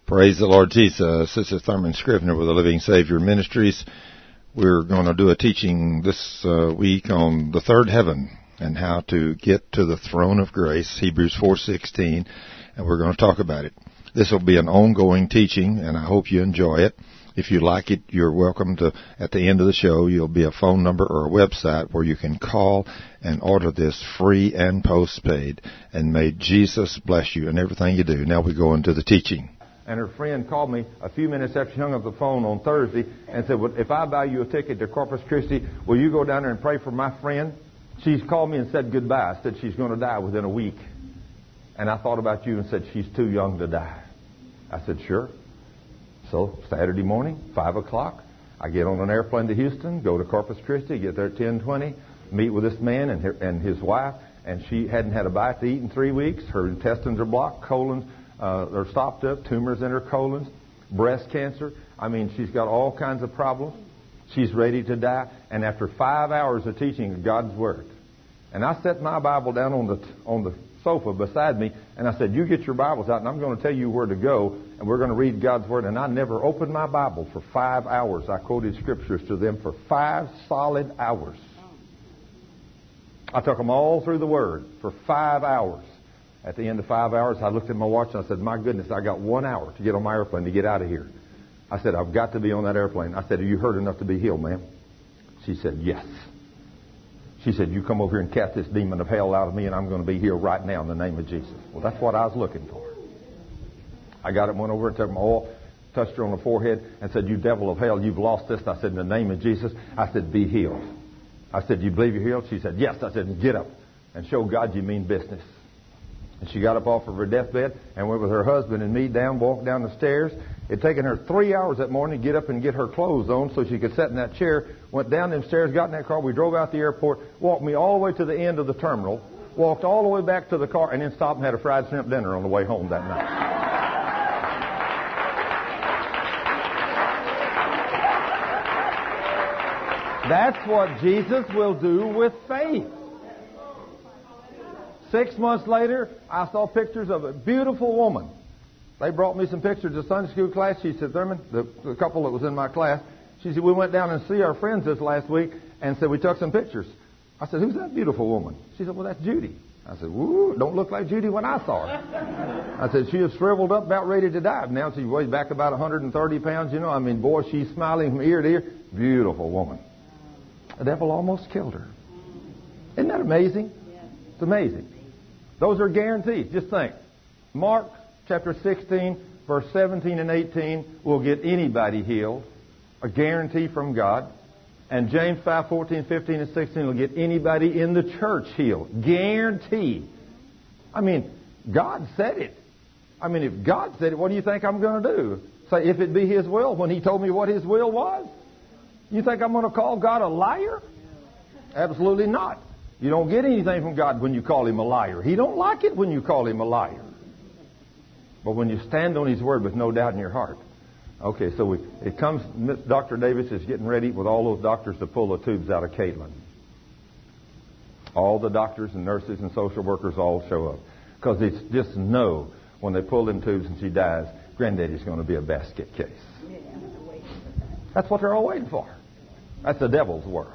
Praise the Lord Jesus. This is Thurman Scrivener with the Living Savior Ministries. We're going to do a teaching this week on the third heaven and how to get to the throne of grace, Hebrews 4:16, and we're going to talk about it. This will be an ongoing teaching, and I hope you enjoy it. If you like it, you're welcome to, at the end of the show, you'll be a phone number or a website where you can call and order this free and postpaid. And may Jesus bless you in everything you do. Now we go into the teaching. And her friend called me a few minutes after she hung up the phone on Thursday and said, well, if I buy you a ticket to Corpus Christi, will you go down there and pray for my friend? She's called me and said goodbye. Said she's going to die within a week. And I thought about you and said she's too young to die. I said, sure. So Saturday morning, 5 o'clock, I get on an airplane to Houston, go to Corpus Christi, get there at 10:20, meet with this man and his wife, and she hadn't had a bite to eat in 3 weeks. Her intestines are blocked, colons are stopped up, tumors in her colons, breast cancer. I mean, she's got all kinds of problems. She's ready to die. And after 5 hours of teaching God's Word, and I set my Bible down on the sofa beside me, and I said, you get your Bibles out, and I'm going to tell you where to go, and we're going to read God's Word. And I never opened my Bible for 5 hours. I quoted Scriptures to them for 5 solid hours. I took them all through the Word for 5 hours. At the end of 5 hours, I looked at my watch and I said, my goodness, I got 1 hour to get on my airplane to get out of here. I said, I've got to be on that airplane. I said, have you heard enough to be healed, ma'am? She said, yes. She said, you come over here and cast this demon of hell out of me, and I'm going to be healed right now in the name of Jesus. Well, that's what I was looking for. I got it, went over and took my oil, touched her on the forehead, and said, you devil of hell, you've lost this. I said, in the name of Jesus, I said, be healed. I said, you believe you're healed? She said, yes. I said, get up and show God you mean business. And she got up off of her deathbed and went with her husband and me walked down the stairs. It had taken her 3 hours that morning to get up and get her clothes on so she could sit in that chair. Went down them stairs, got in that car. We drove out the airport, walked me all the way to the end of the terminal, walked all the way back to the car, and then stopped and had a fried shrimp dinner on the way home that night. That's what Jesus will do with faith. 6 months later, I saw pictures of a beautiful woman. They brought me some pictures of Sunday school class. She said, Thurman, the couple that was in my class, she said, we went down and see our friends this last week and said, we took some pictures. I said, who's that beautiful woman? She said, well, that's Judy. I said, woo, don't look like Judy when I saw her. I said, she is shriveled up, about ready to die. Now she weighs back about 130 pounds. You know, I mean, boy, she's smiling from ear to ear. Beautiful woman. The devil almost killed her. Isn't that amazing? It's amazing. Those are guarantees. Just think. Mark chapter 16, verse 17 and 18 will get anybody healed. A guarantee from God. And James 5, 14, 15, and 16 will get anybody in the church healed. Guarantee. I mean, God said it. I mean, if God said it, what do you think I'm going to do? Say, if it be His will, when He told me what His will was? You think I'm going to call God a liar? Absolutely not. You don't get anything from God when you call Him a liar. He don't like it when you call Him a liar. But when you stand on His Word with no doubt in your heart. Okay, so it comes, Dr. Davis is getting ready with all those doctors to pull the tubes out of Caitlin. All the doctors and nurses and social workers all show up. Because it's just know when they pull them tubes and she dies, Granddaddy's going to be a basket case. That's what they're all waiting for. That's the devil's world.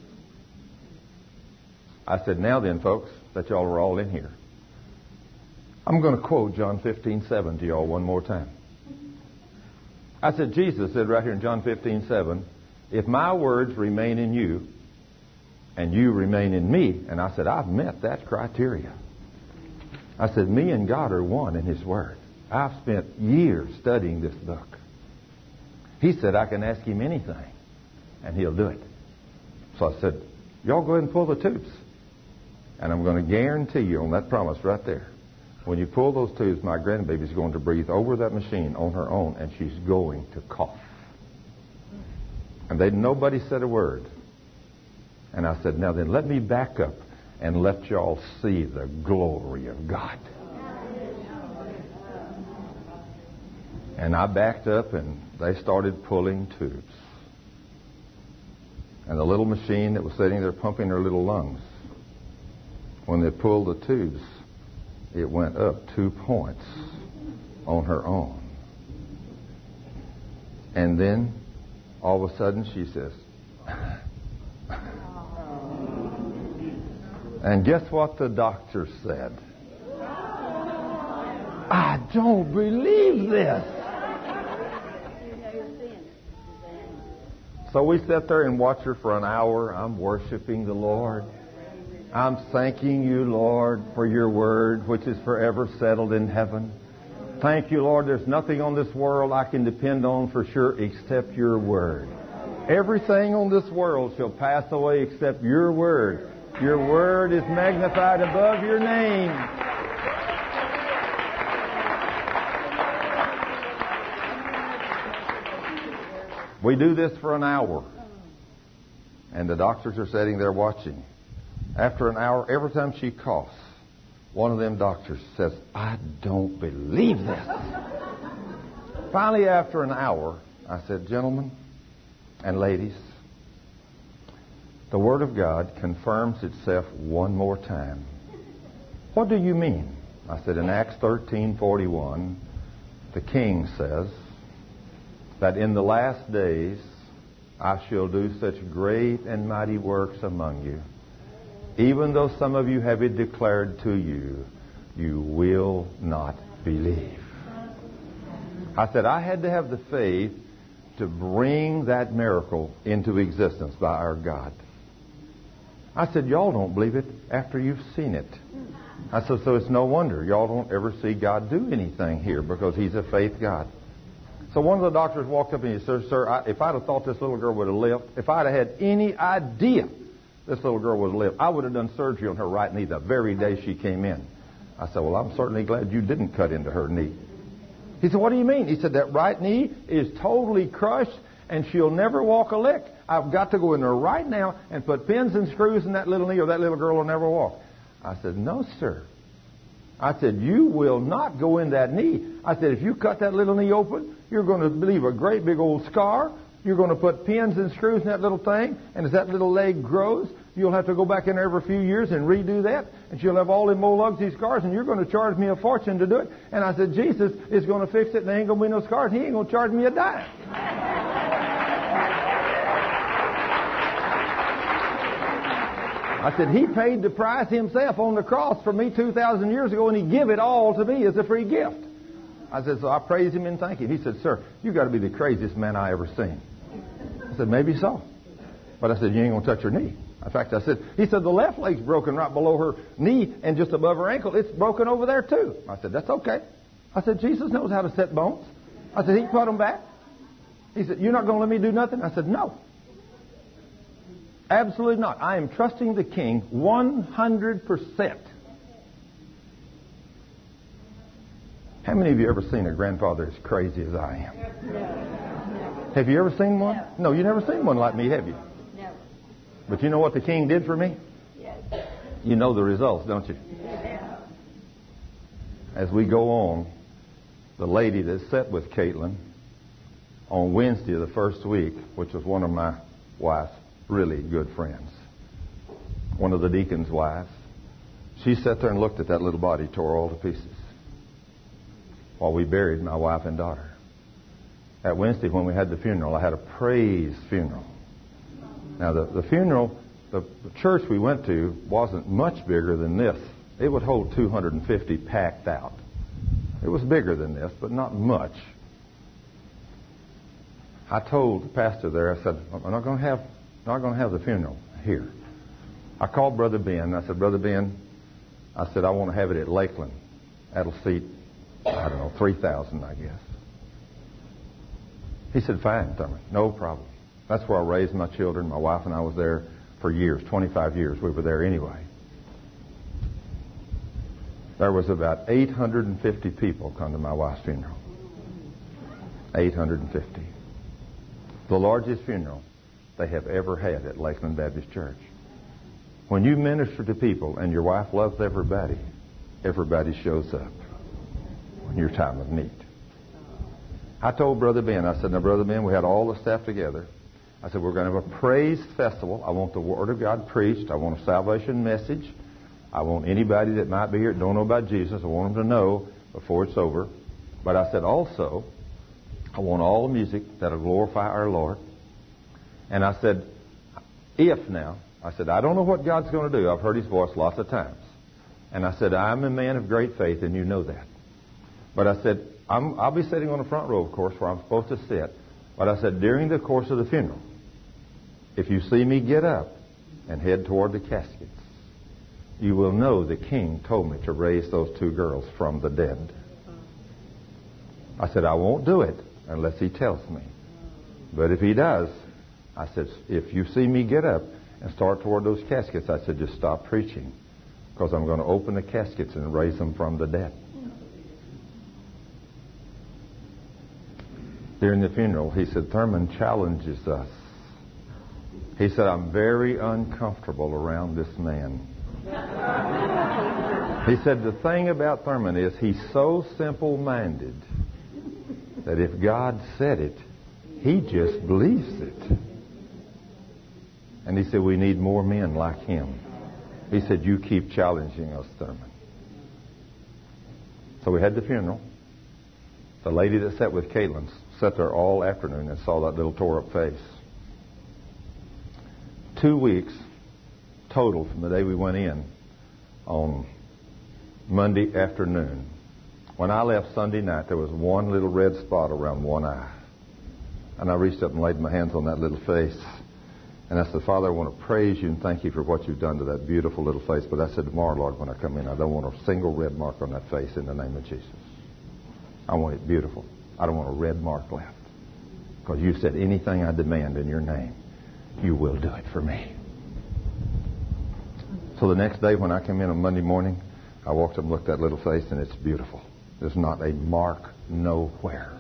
I said, now then, folks, that y'all are all in here, I'm going to quote John 15:7 to y'all one more time. I said, Jesus said right here in John 15:7, if my words remain in you and you remain in me, and I said, I've met that criteria. I said, me and God are one in His Word. I've spent years studying this book. He said, I can ask Him anything, and He'll do it. So I said, y'all go ahead and pull the tubes. And I'm going to guarantee you on that promise right there, when you pull those tubes, my grandbaby's going to breathe over that machine on her own, and she's going to cough. And nobody said a word. And I said, now then, let me back up and let y'all see the glory of God. And I backed up, and they started pulling tubes. And the little machine that was sitting there pumping her little lungs, when they pulled the tubes, it went up 2 points on her own. And then, all of a sudden, she says, and guess what the doctor said? I don't believe this. So we sat there and watched her for an hour. I'm worshiping the Lord. I'm thanking you, Lord, for your word, which is forever settled in heaven. Thank you, Lord. There's nothing on this world I can depend on for sure except your word. Everything on this world shall pass away except your word. Your word is magnified above your name. We do this for an hour. And the doctors are sitting there watching. After an hour, every time she coughs, one of them doctors says, I don't believe this. Finally, after an hour, I said, gentlemen and ladies, the Word of God confirms itself one more time. What do you mean? I said, in Acts 13:41, the King says that in the last days I shall do such great and mighty works among you. Even though some of you have it declared to you, you will not believe. I said, I had to have the faith to bring that miracle into existence by our God. I said, y'all don't believe it after you've seen it. I said, so it's no wonder y'all don't ever see God do anything here because He's a faith God. So one of the doctors walked up and he said, sir, if I'd have thought this little girl would have lived, if I'd have had any idea this little girl would have lived, I would have done surgery on her right knee the very day she came in. I said, well, I'm certainly glad you didn't cut into her knee. He said, what do you mean? He said, that right knee is totally crushed and she'll never walk a lick. I've got to go in there right now and put pins and screws in that little knee or that little girl will never walk. I said, no, sir. I said, you will not go in that knee. I said, if you cut that little knee open, you're going to leave a great big old scar. You're going to put pins and screws in that little thing. And as that little leg grows, you'll have to go back in there every few years and redo that. And you'll have all them old ugly scars. And you're going to charge me a fortune to do it. And I said, Jesus is going to fix it and there ain't going to be no scars. He ain't going to charge me a dime. I said, He paid the price Himself on the cross for me 2,000 years ago, and He gave it all to me as a free gift. I said, so I praise Him and thank Him. He said, sir, you got to be the craziest man I ever seen. I said, maybe so. But I said, you ain't going to touch her knee. In fact, he said, the left leg's broken right below her knee and just above her ankle. It's broken over there too. I said, that's okay. I said, Jesus knows how to set bones. I said, He can put them back. He said, you're not going to let me do nothing? I said, no. Absolutely not. I am trusting the King 100%. How many of you ever seen a grandfather as crazy as I am? Have you ever seen one? No, you never seen one like me, have you? No. But you know what the King did for me? Yes. You know the results, don't you? Yeah. As we go on, the lady that sat with Caitlin on Wednesday of the first week, which was one of my wife's really good friends, one of the deacon's wives, she sat there and looked at that little body tore all to pieces while we buried my wife and daughter. At Wednesday when we had the funeral, I had a praise funeral. Now the funeral, the church we went to wasn't much bigger than this. It would hold 250 packed out. It was bigger than this, but not much. I told the pastor there, I said, I'm not going to have the funeral here. I called Brother Ben. I said, Brother Ben, I said, I want to have it at Lakeland. That'll seat, 3,000, I guess. He said, fine, Thurman, no problem. That's where I raised my children. My wife and I was there for years, 25 years. We were there anyway. There was about 850 people come to my wife's funeral. 850. The largest funeral they have ever had at Lakeland Baptist Church. When you minister to people and your wife loves everybody, everybody shows up in your time of need. I told Brother Ben, I said, now, Brother Ben, we had all the staff together. I said, we're going to have a praise festival. I want the Word of God preached. I want a salvation message. I want anybody that might be here that don't know about Jesus, I want them to know before it's over. But I said, also, I want all the music that'll glorify our Lord. And I said, I don't know what God's going to do. I've heard His voice lots of times. And I said, I'm a man of great faith, and you know that. But I said, I'll be sitting on the front row, of course, where I'm supposed to sit. But I said, during the course of the funeral, if you see me get up and head toward the caskets, you will know the King told me to raise those two girls from the dead. I said, I won't do it unless He tells me. But if He does, I said, if you see me get up and start toward those caskets, I said, just stop preaching, because I'm going to open the caskets and raise them from the dead. During the funeral, he said, Thurman challenges us. He said, I'm very uncomfortable around this man. He said, the thing about Thurman is he's so simple-minded that if God said it, he just believes it. And he said, we need more men like him. He said, you keep challenging us, Thurman. So we had the funeral. The lady that sat with Caitlin sat there all afternoon and saw that little tore-up face. 2 weeks total from the day we went in on Monday afternoon. When I left Sunday night, there was one little red spot around one eye. And I reached up and laid my hands on that little face. And I said, Father, I want to praise you and thank you for what you've done to that beautiful little face. But I said, tomorrow, Lord, when I come in, I don't want a single red mark on that face in the name of Jesus. I want it beautiful. I don't want a red mark left. Because you said anything I demand in your name, you will do it for me. So the next day when I came in on Monday morning, I walked up and looked at that little face, and it's beautiful. There's not a mark nowhere.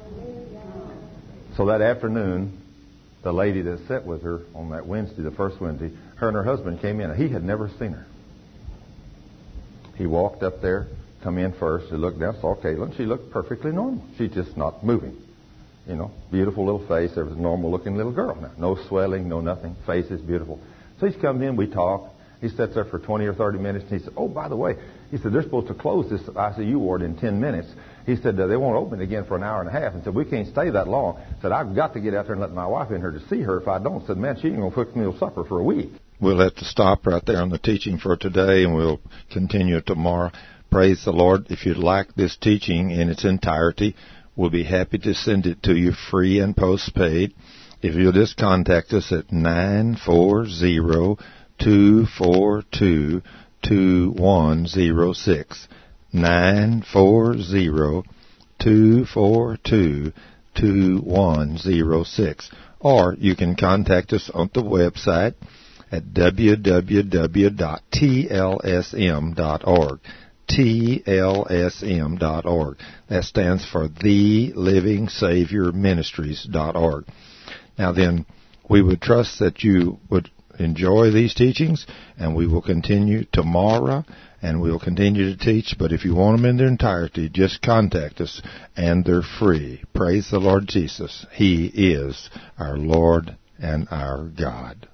So that afternoon, the lady that sat with her on that Wednesday, the first Wednesday, her and her husband came in. He had never seen her. He walked up there, come in first. He looked down, saw Caitlin. She looked perfectly normal. She's just not moving. You know, beautiful little face. There was a normal-looking little girl now. No swelling, no nothing. Face is beautiful. So he's come in. We talk. He sits there for 20 or 30 minutes. And he said, oh, by the way, he said, they're supposed to close this ICU ward in 10 minutes. He said, they won't open it again for an hour and a half. And said, we can't stay that long. Said, I've got to get out there and let my wife in here to see her. If I don't, said, man, she ain't going to cook me a supper for a week. We'll have to stop right there on the teaching for today, and we'll continue tomorrow. Praise the Lord. If you'd like this teaching in its entirety, we'll be happy to send it to you free and postpaid. If you'll just contact us at 940-242-2106. 940-242-2106. Or you can contact us on the website at www.tlsm.org. TLSM.org. That stands for The Living Savior Ministries.org. Now then, we would trust that you would enjoy these teachings, and we will continue tomorrow, and we will continue to teach. But if you want them in their entirety, just contact us, and they're free. Praise the Lord Jesus. He is our Lord and our God.